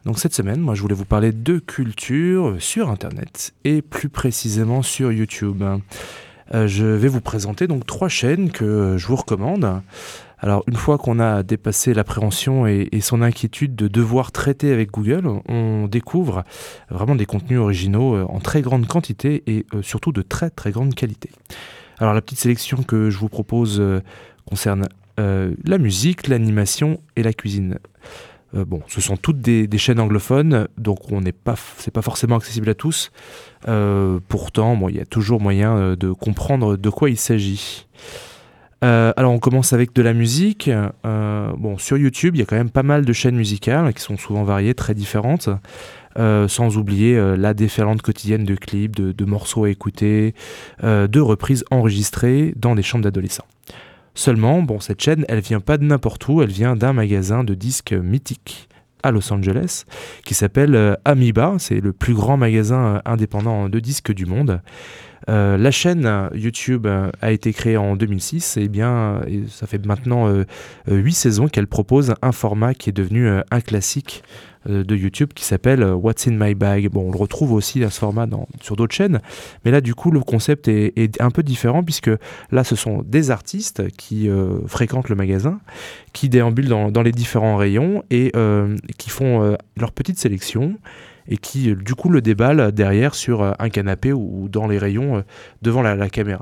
Donc cette semaine, moi je voulais vous parler de culture sur Internet et plus précisément sur YouTube. Je vais vous présenter donc 3 chaînes que je vous recommande. Alors une fois qu'on a dépassé l'appréhension et son inquiétude de devoir traiter avec Google, on découvre vraiment des contenus originaux en très grande quantité et surtout de très très grande qualité. Alors la petite sélection que je vous propose concerne la musique, l'animation et la cuisine. Ce sont toutes des chaînes anglophones, donc c'est pas forcément accessible à tous. Pourtant, il y a toujours moyen de comprendre de quoi il s'agit. Alors on commence avec de la musique. Sur YouTube, il y a quand même pas mal de chaînes musicales qui sont souvent variées, très différentes. Sans oublier la déferlante quotidienne de clips, de morceaux à écouter, de reprises enregistrées dans des chambres d'adolescents. Seulement, cette chaîne, elle vient pas de n'importe où, elle vient d'un magasin de disques mythique à Los Angeles, qui s'appelle Amoeba. C'est le plus grand magasin indépendant de disques du monde. La chaîne YouTube a été créée en 2006 et ça fait maintenant 8 saisons qu'elle propose un format qui est devenu un classique de YouTube qui s'appelle What's in My Bag. On le retrouve aussi à ce format sur d'autres chaînes, mais là du coup le concept est un peu différent puisque là ce sont des artistes qui fréquentent le magasin, qui déambulent dans les différents rayons et qui font leur petite sélection et qui du coup le déballent derrière sur un canapé ou dans les rayons devant la caméra.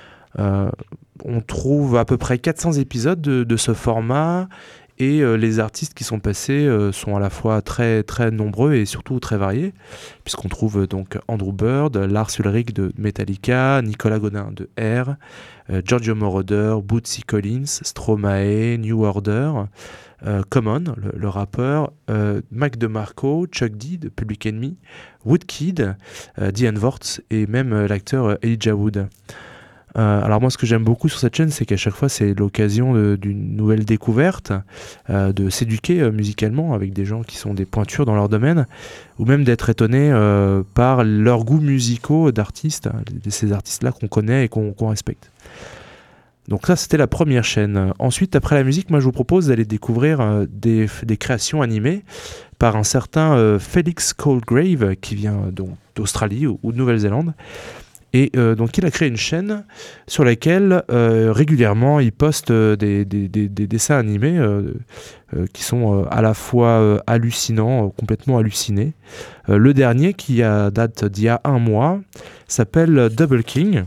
On trouve à peu près 400 épisodes de ce format et les artistes qui sont passés sont à la fois très, très nombreux et surtout très variés, puisqu'on trouve donc Andrew Bird, Lars Ulrich de Metallica, Nicolas Godin de R, Giorgio Moroder, Bootsy Collins, Stromae, New Order, Common, le rappeur, Mac DeMarco, Chuck D de Public Enemy, Woodkid, Diane Worts et même l'acteur Elijah Wood. Alors moi ce que j'aime beaucoup sur cette chaîne, c'est qu'à chaque fois c'est l'occasion d'une nouvelle découverte, de s'éduquer musicalement avec des gens qui sont des pointures dans leur domaine, ou même d'être étonné par leurs goûts musicaux d'artistes, ces artistes-là qu'on connaît et qu'on respecte. Donc ça c'était la première chaîne. Ensuite, après la musique, moi je vous propose d'aller découvrir des créations animées par un certain Felix Colegrave qui vient donc d'Australie ou de Nouvelle-Zélande. Et donc il a créé une chaîne sur laquelle régulièrement il poste des dessins animés qui sont à la fois hallucinants, complètement hallucinés. Le dernier, qui date d'il y a 1 mois, s'appelle Double King.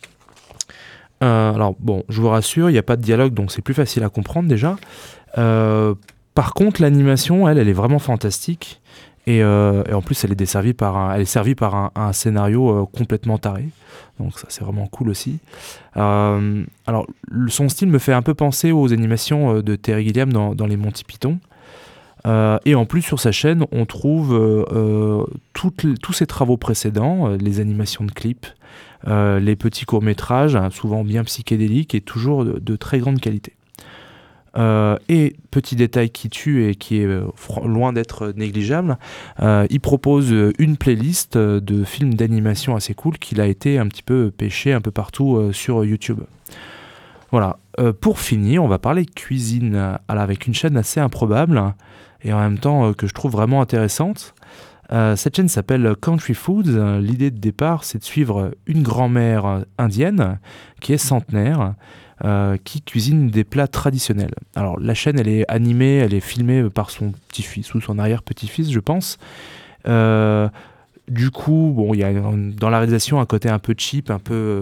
Je vous rassure, il n'y a pas de dialogue, donc c'est plus facile à comprendre déjà. Par contre, l'animation, elle est vraiment fantastique. Et en plus, elle est servie par un scénario complètement taré. Donc ça, c'est vraiment cool aussi. Son style me fait un peu penser aux animations de Terry Gilliam dans les Monty Python. Et en plus, sur sa chaîne, on trouve tous ses travaux précédents, les animations de clips, les petits courts-métrages, souvent bien psychédéliques et toujours de très grande qualité. Et petit détail qui tue et qui est loin d'être négligeable, il propose une playlist de films d'animation assez cool qu'il a été un petit peu pêché un peu partout sur YouTube. Voilà. Pour finir, on va parler cuisine avec une chaîne assez improbable et en même temps que je trouve vraiment intéressante. Cette chaîne s'appelle Country Foods. L'idée de départ, c'est de suivre une grand-mère indienne qui est centenaire, qui cuisine des plats traditionnels. Alors la chaîne, elle est animée, elle est filmée par son petit-fils ou son arrière-petit-fils, je pense. Du coup, il y a dans la réalisation un côté un peu cheap, un peu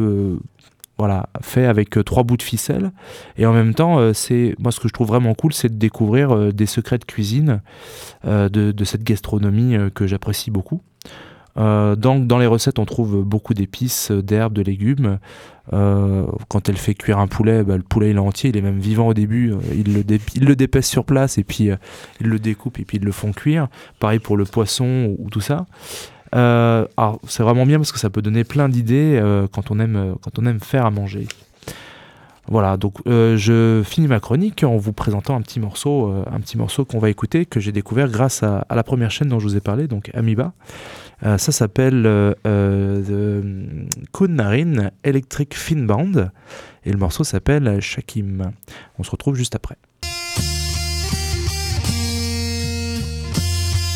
fait avec 3 bouts de ficelle. Et en même temps, moi ce que je trouve vraiment cool, c'est de découvrir des secrets de cuisine de cette gastronomie que j'apprécie beaucoup. Dans les recettes, on trouve beaucoup d'épices, d'herbes, de légumes. Quand elle fait cuire un poulet, le poulet il est entier, il est même vivant au début. Il le dépèce sur place et puis ils le découpent et puis ils le font cuire. Pareil pour le poisson ou tout ça. Alors c'est vraiment bien parce que ça peut donner plein d'idées quand on aime faire à manger. Voilà, donc je finis ma chronique en vous présentant un petit morceau qu'on va écouter, que j'ai découvert grâce à la première chaîne dont je vous ai parlé, donc Amoeba. Ça s'appelle The Kunnarin Electric Fin Band et le morceau s'appelle Shakim. On se retrouve juste après.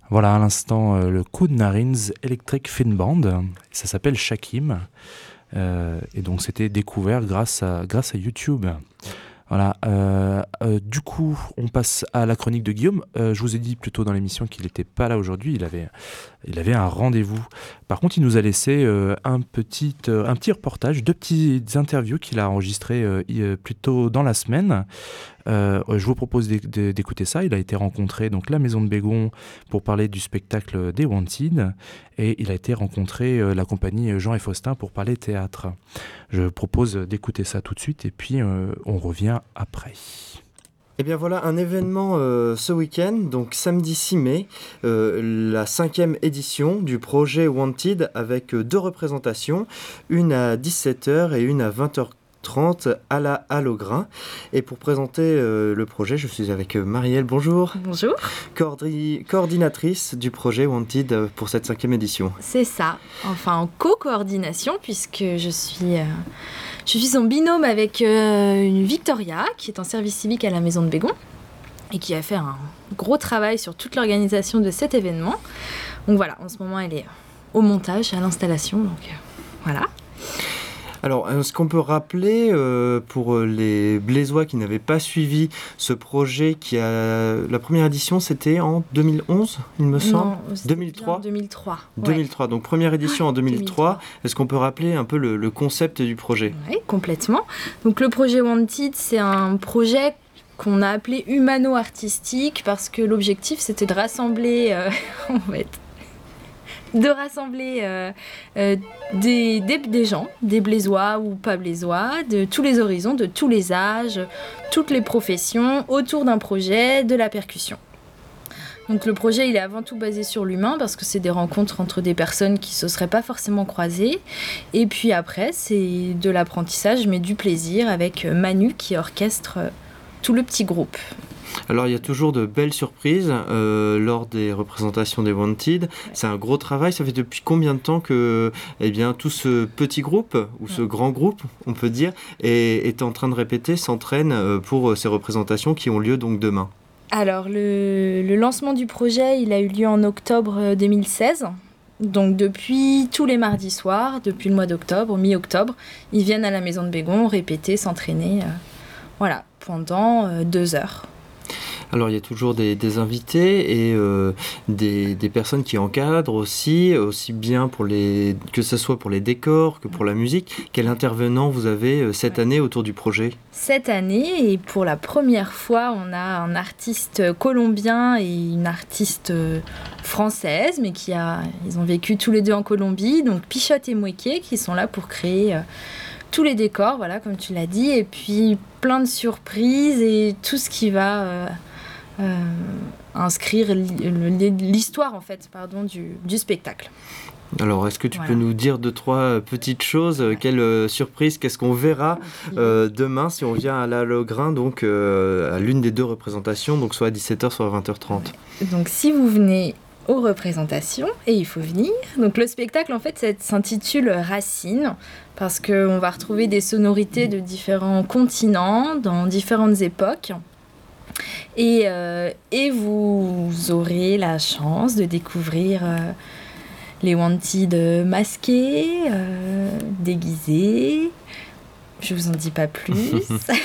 Voilà, à l'instant, le Koud Narins Electric Fin Band. Ça s'appelle Shakim. Et donc, c'était découvert grâce à YouTube. Voilà. Du coup, on passe à la chronique de Guillaume. Je vous ai dit plus tôt dans l'émission qu'il n'était pas là aujourd'hui. Il avait un rendez-vous. Par contre, il nous a laissé un petit reportage, 2 petites interviews qu'il a enregistrées plus tôt dans la semaine. Je vous propose d'écouter ça. Il a été rencontré donc la Maison de Bégon pour parler du spectacle des Wanted, et il a été rencontré la compagnie Jean et Faustin pour parler théâtre. Je propose d'écouter ça tout de suite et puis on revient après. Et bien voilà un événement ce week-end, donc samedi 6 mai, la 5e édition du projet Wanted avec 2 représentations, une à 17h et une à 20h30 à la Halle au Grain. Et pour présenter le projet, je suis avec Marielle, bonjour. Bonjour. Coordinatrice du projet Wanted pour cette 5e édition. C'est ça, enfin en co-coordination puisque je suis en binôme avec une Victoria qui est en service civique à la Maison de Bégon et qui a fait un gros travail sur toute l'organisation de cet événement. Donc voilà, en ce moment elle est au montage, à l'installation, donc voilà. Alors, ce qu'on peut rappeler pour les Blésois qui n'avaient pas suivi ce projet, la première édition, c'était en 2011, il me semble. Non, 2003. 2003. 2003, donc première édition en 2003. Est-ce qu'on peut rappeler un peu le concept du projet ? Oui, complètement. Donc le projet Wanted, c'est un projet qu'on a appelé humano-artistique parce que l'objectif, c'était de rassembler, des gens, des Blésois ou pas Blésois, de tous les horizons, de tous les âges, toutes les professions, autour d'un projet de la percussion. Donc le projet, il est avant tout basé sur l'humain parce que c'est des rencontres entre des personnes qui ne se seraient pas forcément croisées. Et puis après, c'est de l'apprentissage, mais du plaisir avec Manu qui orchestre tout le petit groupe. Alors il y a toujours de belles surprises lors des représentations des Wanted. C'est un gros travail. Ça fait depuis combien de temps que tout ce petit groupe, ou ce grand groupe, on peut dire, est en train de répéter, s'entraîne pour ces représentations qui ont lieu donc demain ? Alors le lancement du projet, il a eu lieu en octobre 2016. Donc depuis tous les mardis soirs, depuis le mois d'octobre, mi-octobre, ils viennent à la Maison de Bégon répéter, s'entraîner pendant 2 heures. Alors il y a toujours des invités et des personnes qui encadrent aussi bien que ce soit pour les décors que pour la musique. Quel intervenant vous avez cette année autour du projet ? Cette année, et pour la première fois, on a un artiste colombien et une artiste française, mais ils ont vécu tous les 2 en Colombie, donc Pichotte et Mouéké, qui sont là pour créer tous les décors, voilà, comme tu l'as dit, et puis plein de surprises et tout ce qui va inscrire l'histoire du spectacle. Alors, est-ce que tu peux nous dire 2-3 petites choses ? Quelle surprise, qu'est-ce qu'on verra demain si on vient à la Halle au Grain, donc à l'une des 2 représentations, donc soit à 17h, soit à 20h30 ? Donc, si vous venez aux représentations, et il faut venir. Donc le spectacle, en fait, ça s'intitule Racines, parce qu'on va retrouver des sonorités de différents continents, dans différentes époques. Et vous aurez la chance de découvrir les Wanted masqués, déguisés, je vous en dis pas plus,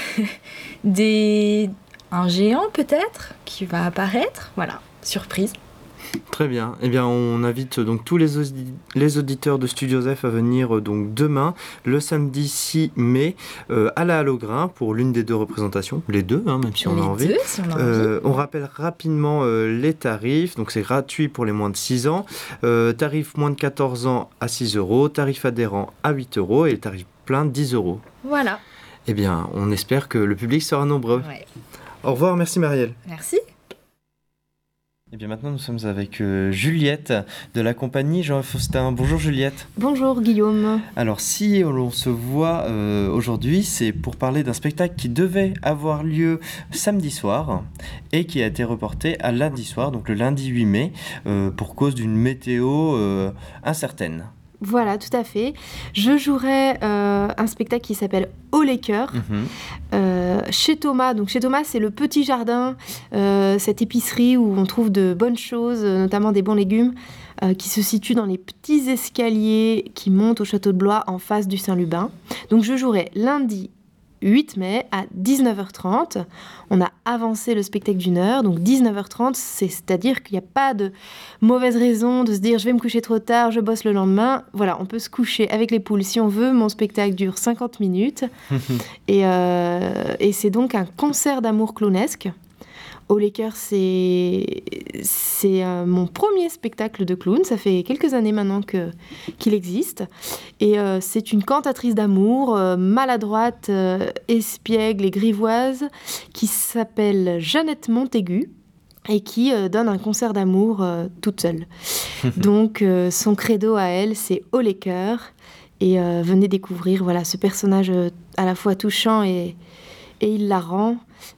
un géant peut-être qui va apparaître, voilà, surprise. Très bien. Eh bien, on invite donc tous les auditeurs de Studio Zef à venir donc demain, le samedi 6 mai, à la Halle au Grain pour l'une des 2 représentations, les 2, même si on a envie. On rappelle rapidement les tarifs. Donc, c'est gratuit pour les moins de 6 ans. Tarif moins de 14 ans à 6 €, tarif adhérent à 8 € et le tarif plein 10 €. Voilà. Eh bien, on espère que le public sera nombreux. Ouais. Au revoir, merci Marielle. Merci. Et bien maintenant nous sommes avec Juliette de la compagnie Jean et Faustin. Bonjour Juliette. Bonjour Guillaume. Alors si on se voit aujourd'hui, c'est pour parler d'un spectacle qui devait avoir lieu samedi soir et qui a été reporté à lundi soir, donc le lundi 8 mai, pour cause d'une météo incertaine. Voilà, tout à fait. Je jouerai un spectacle qui s'appelle Au les cœurs, chez Thomas. Donc chez Thomas, c'est le petit jardin, cette épicerie où on trouve de bonnes choses, notamment des bons légumes, qui se situe dans les petits escaliers qui montent au château de Blois en face du Saint-Lubin. Donc je jouerai lundi 8 mai à 19h30. On a avancé le spectacle d'une heure, donc 19h30, c'est-à-dire qu'il n'y a pas de mauvaise raison de se dire je vais me coucher trop tard, je bosse le lendemain. Voilà, on peut se coucher avec les poules si on veut. Mon spectacle dure 50 minutes et c'est donc un concert d'amour clownesque. Au les cœurs, c'est mon premier spectacle de clown. Ça fait quelques années maintenant qu'il existe. Et c'est une cantatrice d'amour, maladroite, espiègle et grivoise, qui s'appelle Jeannette Montaigu et qui donne un concert d'amour toute seule. Donc, son credo à elle, c'est Au les cœurs. Et venez découvrir ce personnage à la fois touchant et hilarant.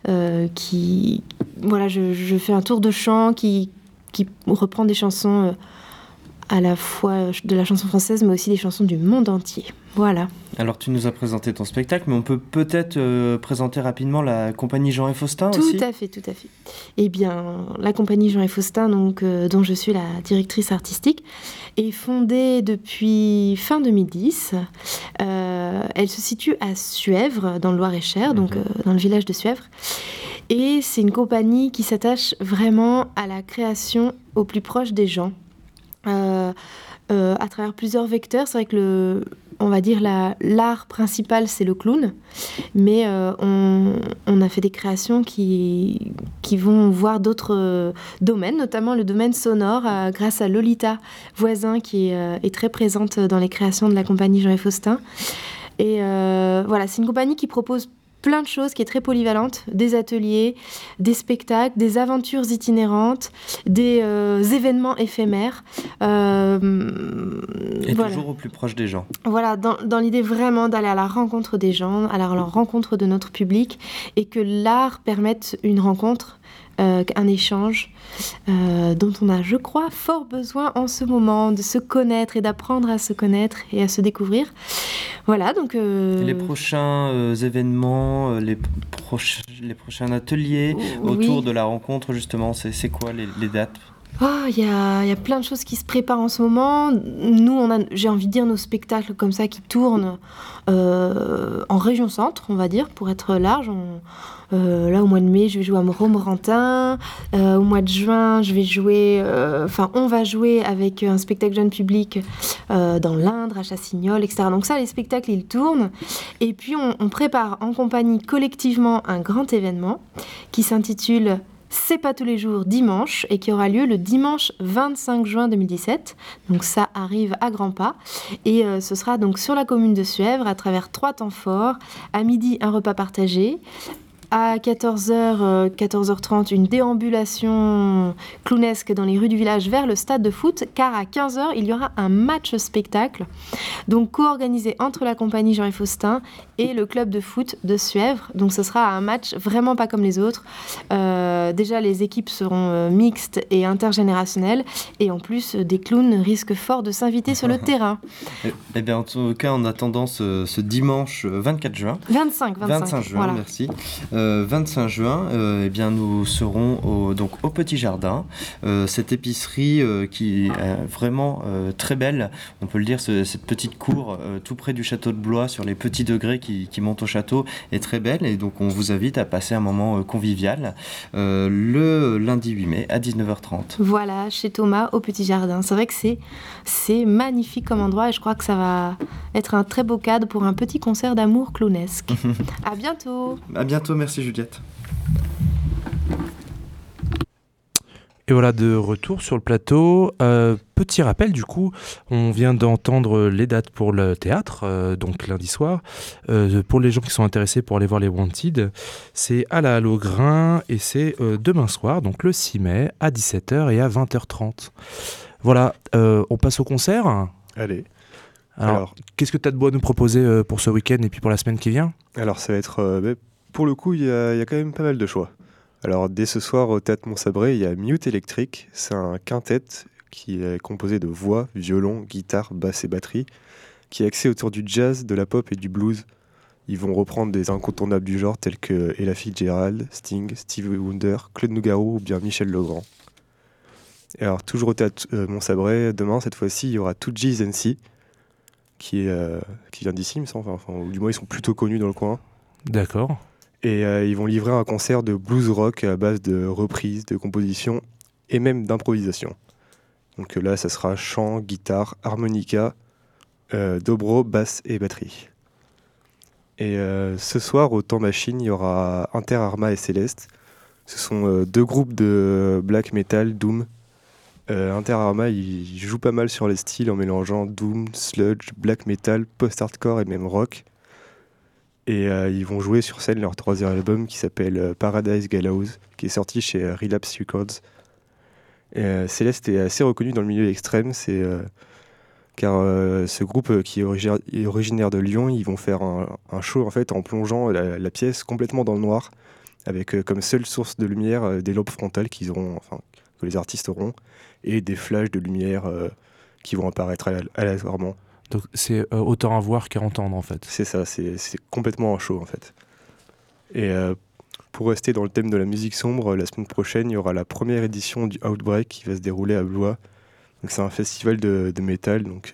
Je fais un tour de chant qui reprend des chansons à la fois de la chanson française mais aussi des chansons du monde entier. Voilà. Alors tu nous as présenté ton spectacle, mais on peut peut-être présenter rapidement la compagnie Jean et Faustin aussi. Tout à fait. Eh bien, la compagnie Jean et Faustin, donc, dont je suis la directrice artistique, est fondée depuis fin 2010. Elle se situe à Suèvre, dans le Loir-et-Cher, donc dans le village de Suèvre. Et c'est une compagnie qui s'attache vraiment à la création au plus proche des gens. À travers plusieurs vecteurs. C'est vrai que l'art principal, c'est le clown, mais on a fait des créations qui vont voir d'autres domaines, notamment le domaine sonore, grâce à Lolita Voisin, qui est très présente dans les créations de la compagnie Jean et Faustin. Et c'est une compagnie qui propose plein de choses, qui est très polyvalente, des ateliers, des spectacles, des aventures itinérantes, des événements éphémères. Toujours au plus proche des gens. Voilà, dans l'idée vraiment d'aller à la rencontre des gens, à la rencontre de notre public, et que l'art permette une rencontre, un échange dont on a, je crois, fort besoin en ce moment, de se connaître et d'apprendre à se connaître et à se découvrir. Voilà, donc... Les prochains événements, les prochains ateliers autour de la rencontre, justement, c'est quoi les dates ? Il y a plein de choses qui se préparent en ce moment. Nous, j'ai envie de dire, nos spectacles comme ça qui tournent en région centre, on va dire, pour être large. Là, au mois de mai, je vais jouer à Romorantin. Au mois de juin, on va jouer avec un spectacle jeune public dans l'Indre, à Chassignol, etc. Donc ça, les spectacles, ils tournent. Et puis, on prépare en compagnie collectivement un grand événement qui s'intitule C'est pas tous les jours dimanche et qui aura lieu le dimanche 25 juin 2017. Donc ça arrive à grands pas. Et ce sera donc sur la commune de Suèvre à travers 3 temps forts. À midi, un repas partagé. À 14h, 14h30, une déambulation clownesque dans les rues du village vers le stade de foot, car à 15h, il y aura un match-spectacle, donc co-organisé entre la compagnie Jean et Faustin et le club de foot de Suèvre. Donc ce sera un match vraiment pas comme les autres. Déjà, les équipes seront mixtes et intergénérationnelles, et en plus, des clowns risquent fort de s'inviter sur le terrain. Eh bien, en tout cas, en attendant ce dimanche 24 juin... 25 juin, voilà. Merci. 25 juin, nous serons au Petit Jardin, cette épicerie qui est vraiment très belle, on peut le dire, cette petite cour tout près du château de Blois sur les petits degrés qui montent au château est très belle, et donc on vous invite à passer un moment convivial le lundi 8 mai à 19h30. Voilà, chez Thomas au Petit Jardin. C'est vrai que c'est magnifique comme endroit, et je crois que ça va être un très beau cadre pour un petit concert d'amour clownesque. À bientôt. À bientôt, merci Juliette. Et voilà, de retour sur le plateau. Petit rappel, du coup, on vient d'entendre les dates pour le théâtre, donc lundi soir. Pour les gens qui sont intéressés pour aller voir les Wanted, c'est à la Halle au Grain, et c'est demain soir, donc le 6 mai, à 17h et à 20h30. Voilà, on passe au concert. Allez. Alors, qu'est-ce que tu as de beau à nous proposer pour ce week-end et puis pour la semaine qui vient ? Alors, ça va être... pour le coup, il y a quand même pas mal de choix. Alors, dès ce soir, au Théâtre Montsabré, il y a Mute Electric. C'est un quintet qui est composé de voix, violon, guitare, basse et batterie, qui est axé autour du jazz, de la pop et du blues. Ils vont reprendre des incontournables du genre tels que Ella Fitzgerald, Sting, Stevie Wonder, Claude Nougaro ou bien Michel Legrand. Et alors, toujours au théâtre Montsabret, demain, cette fois-ci, il y aura Toojies NC, qui vient d'ici, il me semble, ou du moins ils sont plutôt connus dans le coin. D'accord. Et ils vont livrer un concert de blues rock à base de reprises, de compositions et même d'improvisation. Donc là, ça sera chant, guitare, harmonica, dobro, basse et batterie. Et ce soir, au Temps Machine, il y aura Inter Arma et Céleste. Ce sont deux groupes de black metal, doom. Inter Arma, il joue pas mal sur les styles en mélangeant doom, sludge, black metal, post-hardcore et même rock. Et ils vont jouer sur scène leur troisième album qui s'appelle Paradise Gallows, qui est sorti chez Relapse Records. Et Céleste est assez reconnu dans le milieu extrême, car ce groupe qui est originaire de Lyon, ils vont faire un show en fait en plongeant la pièce complètement dans le noir, avec comme seule source de lumière des lampes frontales que les artistes auront, et des flashs de lumière qui vont apparaître aléatoirement. Donc c'est autant à voir qu'à entendre en fait. C'est ça, c'est complètement un show en fait. Et pour rester dans le thème de la musique sombre, la semaine prochaine, il y aura la première édition du Outbreak qui va se dérouler à Blois. Donc c'est un festival de métal. Donc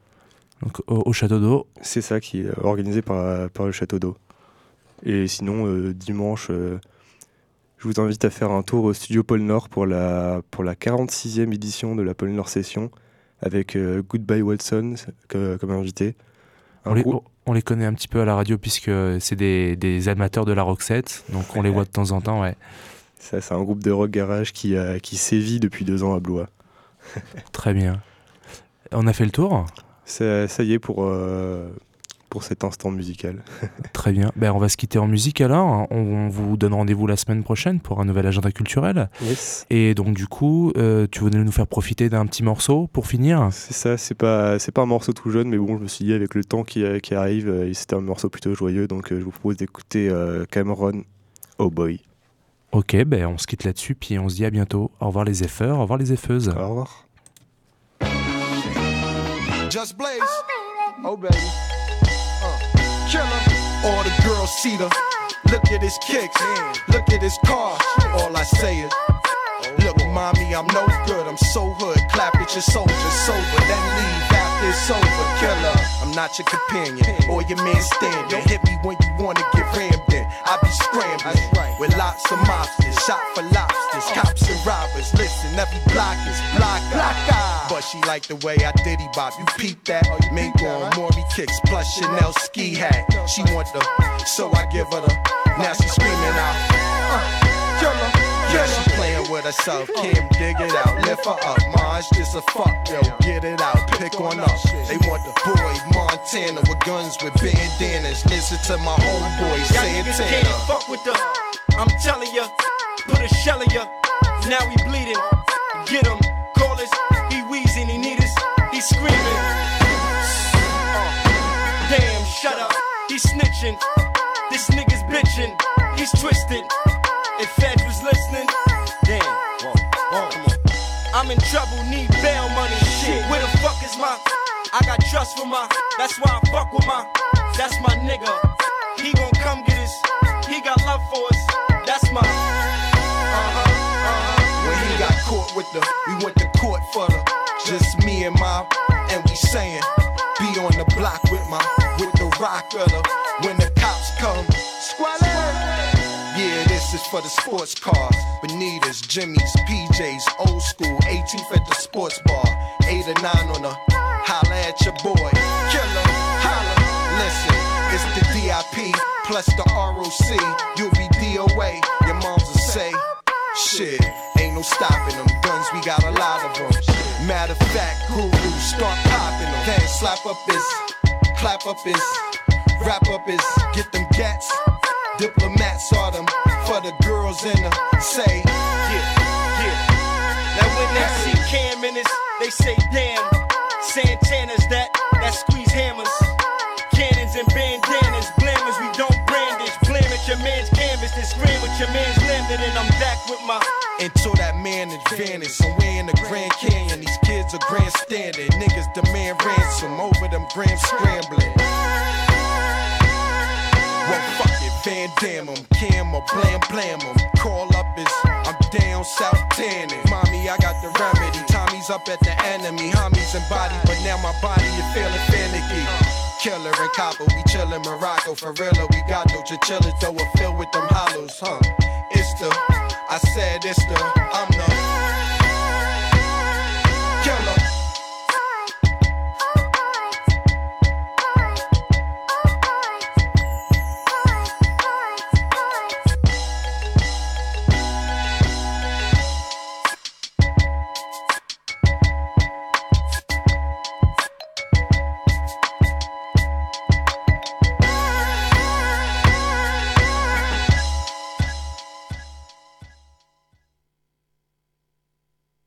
au Château d'Eau. C'est ça, qui est organisé par le Château d'Eau. Et sinon, dimanche, je vous invite à faire un tour au studio Pôle Nord pour la 46e édition de la Pôle Nord Session, avec Goodbye Watson comme invité. On les connaît un petit peu à la radio puisque c'est des amateurs de la rockset, donc on les voit de temps en temps, ouais. Ça, c'est un groupe de rock garage qui sévit depuis 2 ans à Blois. Très bien. On a fait le tour ? Ça y est pour cet instant musical. Très bien. On va se quitter en musique alors. On vous donne rendez-vous la semaine prochaine pour un nouvel agenda culturel. Yes. Et donc du coup, tu voulais nous faire profiter d'un petit morceau pour finir ? C'est ça, c'est pas un morceau tout jeune, mais bon, je me suis dit avec le temps qui arrive, c'était un morceau plutôt joyeux, donc je vous propose d'écouter Cameron, Oh Boy. Ok, on se quitte là-dessus, puis on se dit à bientôt. Au revoir les effeurs, au revoir les effeuses. Au revoir. Just Blaze. Oh baby. Killer. All the girls see the. Look at his kicks. Look at his car. All I say is, look, mommy, I'm no good. I'm so hood. Clap at your soldiers sober. Then leave after it's over. Killer. I'm not your companion or your man standing. Hit me when you wanna get rammed in. I be scrambling with lots of mobsters. Shot for lobsters. Cops and robbers. Listen, every block is block. But she like the way I diddy bop. You peep that? Mink on Maury kicks plus Chanel ski hat. She want the, so I give her the. Now she screaming out. Killer. Yeah, she playing with herself. Kim, dig it out. Lift her up. Maj, just a fuck. Yo, get it out. Pick on up. They want the boy Montana with guns with bandanas. Listen to my homeboy Santana. Can't fuck with the. I'm telling ya. Put a shell in ya. Now we bleeding. Get him. Call us. He wheezing. He need us. He screaming. Damn, shut up. He snitching. This nigga's bitching. He's twisted. If Fed was listening, damn. Come on. I'm in trouble, need bail money. Shit, where the fuck is my? I got trust for my. That's why I fuck with my. That's my nigga. He gon' come get us. He got love for us. That's my. When he got caught with the, we went to court for the. Just me and my, and we saying, be on the block with the rock of the. When the cops come, yeah, this is for the sports cars. Bonitas, Jimmy's, PJ's, old school, 18th at the sports bar. 8 or 9 on the holla at your boy. Killer, holla, listen, it's the DIP plus the ROC. You'll be DOA, your moms will say, shit, ain't no stopping them. Guns, we got a lot of them. Matter of fact, guru, start popping them. Can't slap up his, clap up his, wrap up his, get them gats. Diplomats are them for the girls in the say. Yeah. Now when they see Cam in this, they say damn. Santana's that squeeze hammers. Cannons and bandanas, blammers, we don't brandish. Blam at your man's canvas, then scream with your man's lambda, and I'm back with my. Until that man advantage, somewhere in the Grand Canyon, these kids outstanding. Niggas demand ransom over them grams scrambling. Well, fuck it, Van Damme 'em, Cam or Blam Blam 'em. Call up is I'm down south tanning. Mommy, I got the remedy. Tommy's up at the enemy. Homies and body, but now my body is feeling finicky. Killer and copper, we chillin' Morocco. For real, we got no chinchillas, though we're filled with them hollows, huh? It's the, I said it's the, I'm the